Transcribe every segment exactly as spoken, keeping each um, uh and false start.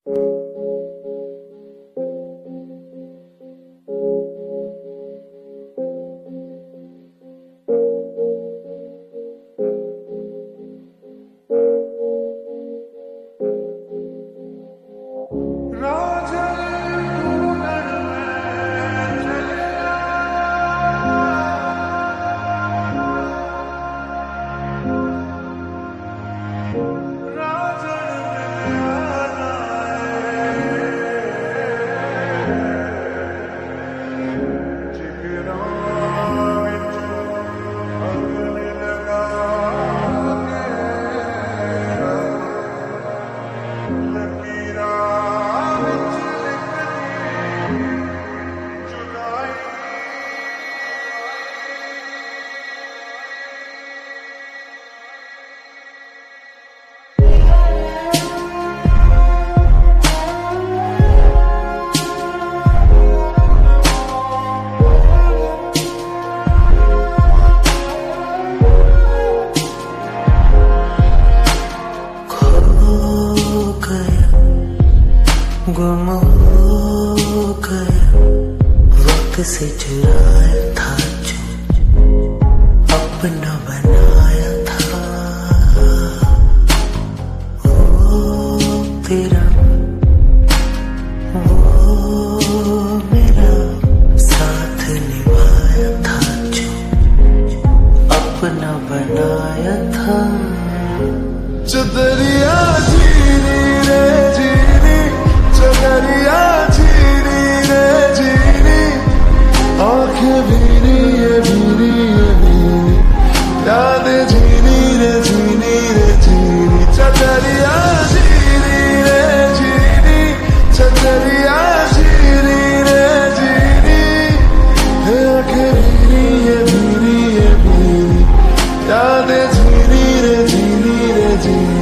गुम हो गया वक्त से चुराया था जो अपना बनाया था। वो तेरा वो मेरा साथ निभाया था जो अपना बनाया था। चदरिया जीनी रे जीनी, चदरिया जीनी रे जीनी, आंखें भीनी ये भीनी ये भीनी, यादें जीनी रे जीनी रे जीनी। चदरिया जीनी रे जीनी, चदरिया जीनी रे जीनी, आंखें भीनी ये भीनी ये भीनी, यादें जीनी रे जीनी रे जीनी।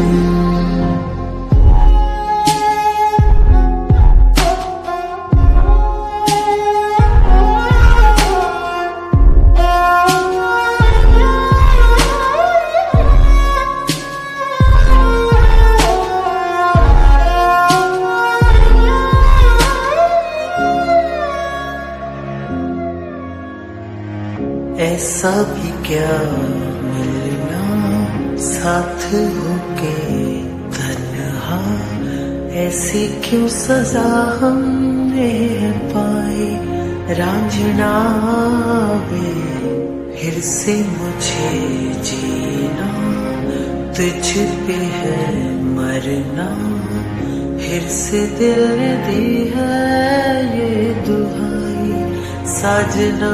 ऐसा भी क्या मिलना साथ होके तन्हा, ऐसी क्यों सजा हमने पाई रांझना वे। फिर से मुझे जीना तुझ पे है मरना, फिर से दिल ने दी है ये दुहाई साजना।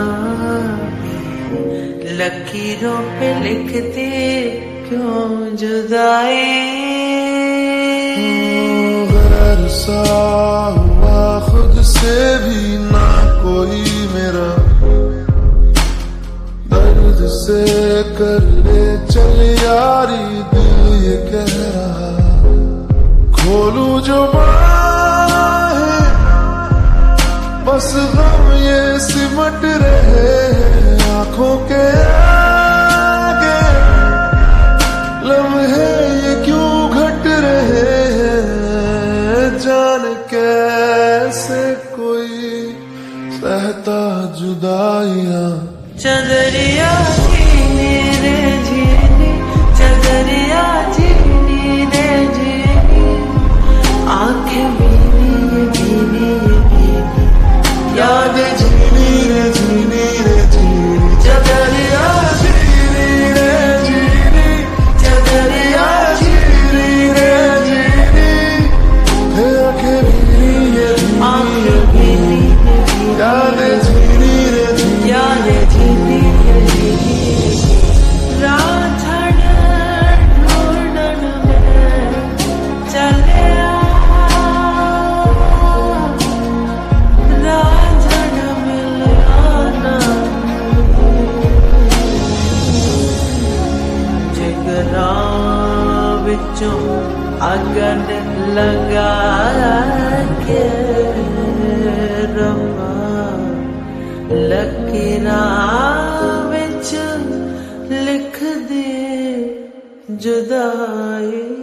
लकीरों पे लिखते क्यों जुदाई, गैर सा हुआ खुद से भी ना कोई मेरा, दर्द से कर ले चल यारी दिल ये कह रहा। खोलूं जो बाहें बस गम ये सिमट रहे आँखों के आगे, लम्हे ये क्यों घट रहे हैं। जान कैसे कोई सहता जुदाइयाँ। चदरिया जीनी रे जीनी, चदरिया जीनी रे जीनी, आंखें भीनी ये भीनी ये भीनी, यादें जीनी रे जीनी रे जीनी। चदरिया जीनी रे जीनी, चदरिया जीनी रे जीनी, आंखें भीनी ये भीनी, यादें जीनी रे जीनी, यादें जीनी रे जीनी। रांझण ढूंढन में चले रांझण मिल आना, जिगरा विचों अगन लगा के रवा, लकीरां विच लिख दे जुदाई।